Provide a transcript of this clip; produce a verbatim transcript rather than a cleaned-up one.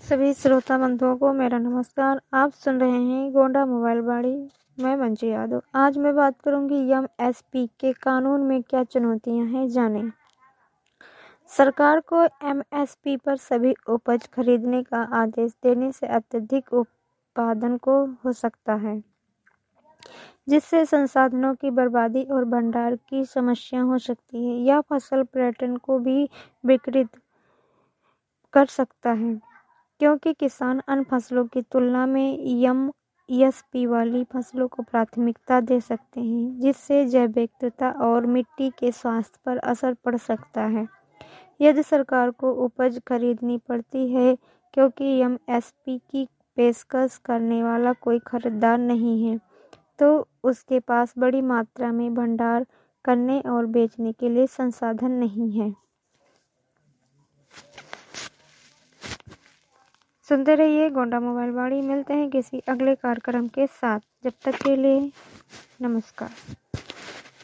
सभी श्रोता बंधुओं को मेरा नमस्कार। आप सुन रहे हैं गोंडा मोबाइल बाड़ी। मैं मंजू यादव। आज मैं बात करूंगी एम एस पी के कानून में क्या चुनौतियां हैं, जानें। सरकार को एम एस पी पर सभी उपज खरीदने का आदेश देने से अत्यधिक उत्पादन को हो सकता है, जिससे संसाधनों की बर्बादी और भंडार की समस्या हो सकती है। यह फसल पर्यटन को भी विकृत कर सकता है, क्योंकि किसान अन्य फसलों की तुलना में एम एस पी वाली फसलों को प्राथमिकता दे सकते हैं, जिससे जैव विविधता और मिट्टी के स्वास्थ्य पर असर पड़ सकता है। यदि सरकार को उपज खरीदनी पड़ती है क्योंकि एम एस पी की पेशकश करने वाला कोई खरीदार नहीं है, तो उसके पास बड़ी मात्रा में भंडार करने और बेचने के लिए संसाधन नहीं है। सुनते रहिए गोंडा मोबाइल बाड़ी। मिलते हैं किसी अगले कार्यक्रम के साथ। जब तक के लिए नमस्कार।